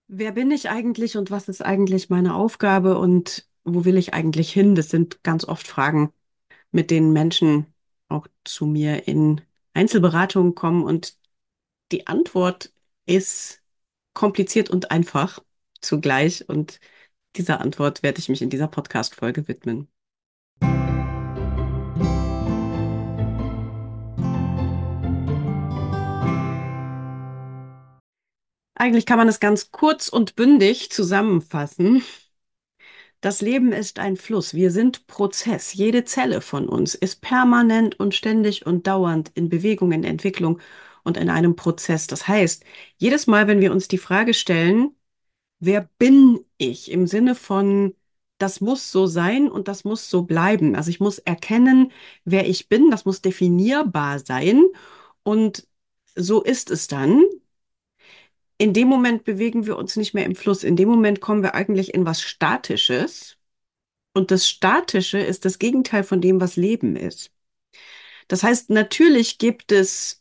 Wer bin ich eigentlich und was ist eigentlich meine Aufgabe und wo will ich eigentlich hin? Das sind ganz oft Fragen, mit denen Menschen auch zu mir in Einzelberatungen kommen und die Antwort ist kompliziert und einfach zugleich und dieser Antwort werde ich mich in dieser Podcast-Folge widmen. Eigentlich kann man es ganz kurz und bündig zusammenfassen. Das Leben ist ein Fluss. Wir sind Prozess. Jede Zelle von uns ist permanent und ständig und dauernd in Bewegung, in Entwicklung und in einem Prozess. Das heißt, jedes Mal, wenn wir uns die Frage stellen, wer bin ich im Sinne von, das muss so sein und das muss so bleiben. Also ich muss erkennen, wer ich bin. Das muss definierbar sein. Und so ist es dann. In dem Moment bewegen wir uns nicht mehr im Fluss. In dem Moment kommen wir eigentlich in was Statisches. Und das Statische ist das Gegenteil von dem, was Leben ist. Das heißt, natürlich gibt es,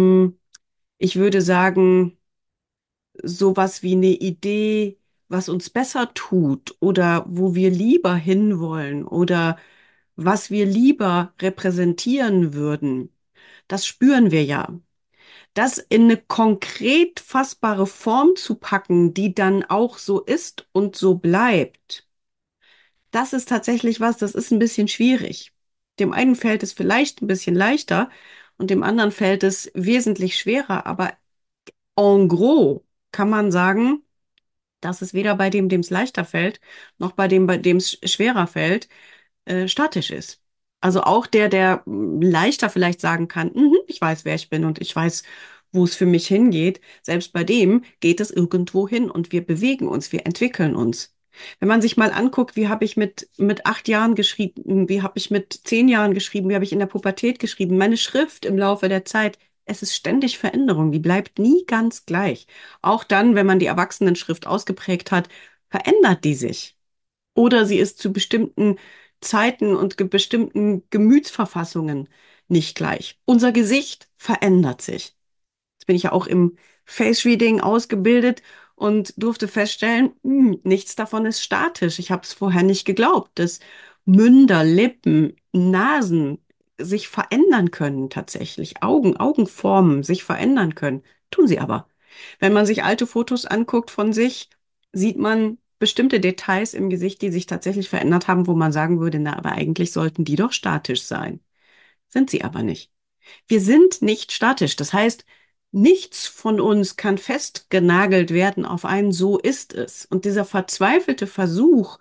ich würde sagen, sowas wie eine Idee, was uns besser tut oder wo wir lieber hinwollen oder was wir lieber repräsentieren würden. Das spüren wir ja. Das in eine konkret fassbare Form zu packen, die dann auch so ist und so bleibt. Das ist tatsächlich was, das ist ein bisschen schwierig. Dem einen fällt es vielleicht ein bisschen leichter und dem anderen fällt es wesentlich schwerer. Aber en gros kann man sagen, dass es weder bei dem es leichter fällt, noch bei dem es schwerer fällt, statisch ist. Also auch der leichter vielleicht sagen kann, "Mhm, ich weiß, wer ich bin und ich weiß, wo es für mich hingeht. Selbst bei dem geht es irgendwo hin und wir bewegen uns, wir entwickeln uns. Wenn man sich mal anguckt, wie habe ich mit 8 Jahren geschrieben, wie habe ich mit 10 Jahren geschrieben, wie habe ich in der Pubertät geschrieben, meine Schrift im Laufe der Zeit, es ist ständig Veränderung, die bleibt nie ganz gleich. Auch dann, wenn man die Erwachsenenschrift ausgeprägt hat, verändert die sich. Oder sie ist zu bestimmten Zeiten und bestimmten Gemütsverfassungen nicht gleich. Unser Gesicht verändert sich. Jetzt bin ich ja auch im Face Reading ausgebildet und durfte feststellen, nichts davon ist statisch. Ich habe es vorher nicht geglaubt, dass Münder, Lippen, Nasen sich verändern können tatsächlich. Augenformen sich verändern können. Tun sie aber. Wenn man sich alte Fotos anguckt von sich, sieht man bestimmte Details im Gesicht, die sich tatsächlich verändert haben, wo man sagen würde, na, aber eigentlich sollten die doch statisch sein. Sind sie aber nicht. Wir sind nicht statisch. Das heißt, nichts von uns kann festgenagelt werden auf ein so ist es. Und dieser verzweifelte Versuch,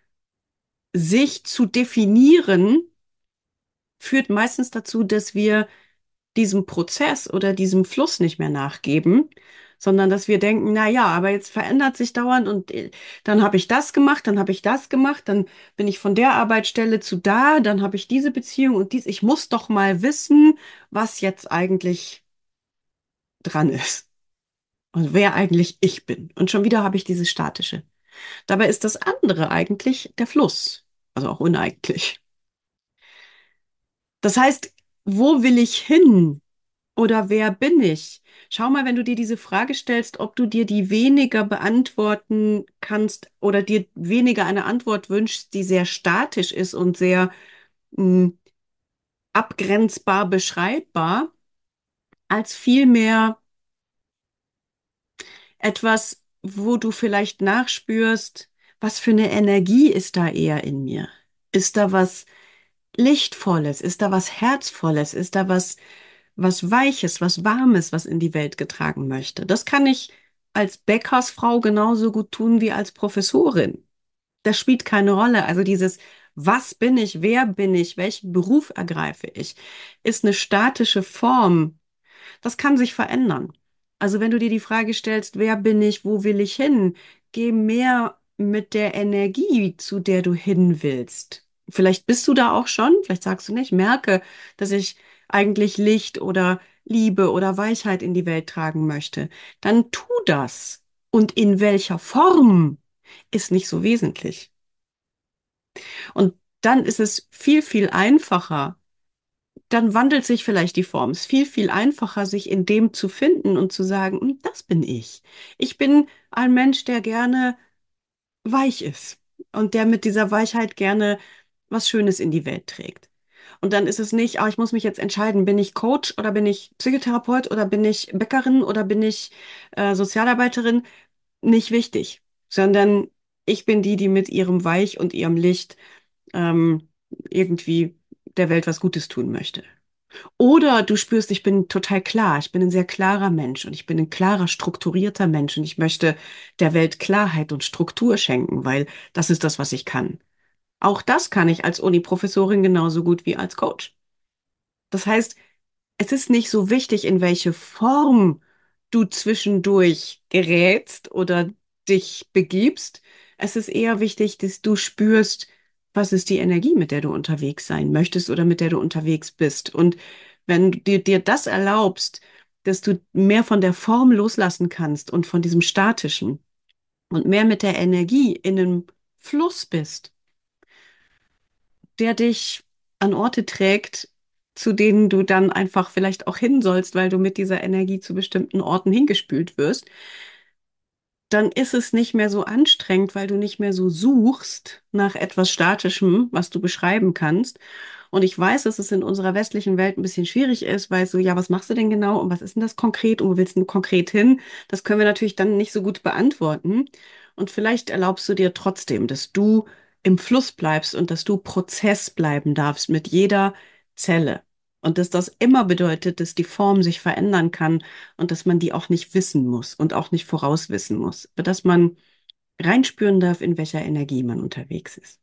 sich zu definieren, führt meistens dazu, dass wir diesem Prozess oder diesem Fluss nicht mehr nachgeben, sondern dass wir denken, na ja, aber jetzt verändert sich dauernd und dann habe ich das gemacht, dann habe ich das gemacht, dann bin ich von der Arbeitsstelle zu da, dann habe ich diese Beziehung und dies. Ich muss doch mal wissen, was jetzt eigentlich dran ist und wer eigentlich ich bin. Und schon wieder habe ich dieses Statische. Dabei ist das andere eigentlich der Fluss, also auch uneigentlich. Das heißt, wo will ich hin? Oder wer bin ich? Schau mal, wenn du dir diese Frage stellst, ob du dir die weniger beantworten kannst oder dir weniger eine Antwort wünschst, die sehr statisch ist und sehr mh, abgrenzbar beschreibbar, als vielmehr etwas, wo du vielleicht nachspürst, was für eine Energie ist da eher in mir? Ist da was Lichtvolles? Ist da was Herzvolles? Ist da was Weiches, was Warmes, was in die Welt getragen möchte? Das kann ich als Bäckersfrau genauso gut tun wie als Professorin. Das spielt keine Rolle. Also dieses, was bin ich, wer bin ich, welchen Beruf ergreife ich, ist eine statische Form. Das kann sich verändern. Also wenn du dir die Frage stellst, wer bin ich, wo will ich hin, geh mehr mit der Energie, zu der du hin willst. Vielleicht bist du da auch schon, vielleicht sagst du nicht, merke, dass ich eigentlich Licht oder Liebe oder Weichheit in die Welt tragen möchte. Dann tu das. Und in welcher Form ist nicht so wesentlich. Und dann ist es viel, viel einfacher, dann wandelt sich vielleicht die Form. Es ist viel, viel einfacher, sich in dem zu finden und zu sagen, das bin ich. Ich bin ein Mensch, der gerne weich ist und der mit dieser Weichheit gerne was Schönes in die Welt trägt. Und dann ist es nicht, ich muss mich jetzt entscheiden, bin ich Coach oder bin ich Psychotherapeut oder bin ich Bäckerin oder bin ich Sozialarbeiterin? Nicht wichtig, sondern ich bin die, die mit ihrem Weich und ihrem Licht ähm, irgendwie der Welt was Gutes tun möchte. Oder du spürst, ich bin total klar, ich bin ein sehr klarer Mensch und ich bin ein klarer, strukturierter Mensch und ich möchte der Welt Klarheit und Struktur schenken, weil das ist das, was ich kann. Auch das kann ich als Uni-Professorin genauso gut wie als Coach. Das heißt, es ist nicht so wichtig, in welche Form du zwischendurch gerätst oder dich begibst. Es ist eher wichtig, dass du spürst, was ist die Energie, mit der du unterwegs sein möchtest oder mit der du unterwegs bist. Und wenn du dir das erlaubst, dass du mehr von der Form loslassen kannst und von diesem Statischen und mehr mit der Energie in einem Fluss bist, der dich an Orte trägt, zu denen du dann einfach vielleicht auch hin sollst, weil du mit dieser Energie zu bestimmten Orten hingespült wirst, dann ist es nicht mehr so anstrengend, weil du nicht mehr so suchst nach etwas Statischem, was du beschreiben kannst. Und ich weiß, dass es in unserer westlichen Welt ein bisschen schwierig ist, weil so, ja, was machst du denn genau und was ist denn das konkret und wo willst du konkret hin? Das können wir natürlich dann nicht so gut beantworten. Und vielleicht erlaubst du dir trotzdem, dass du im Fluss bleibst und dass du Prozess bleiben darfst mit jeder Zelle. Und dass das immer bedeutet, dass die Form sich verändern kann und dass man die auch nicht wissen muss und auch nicht vorauswissen muss, aber dass man reinspüren darf, in welcher Energie man unterwegs ist.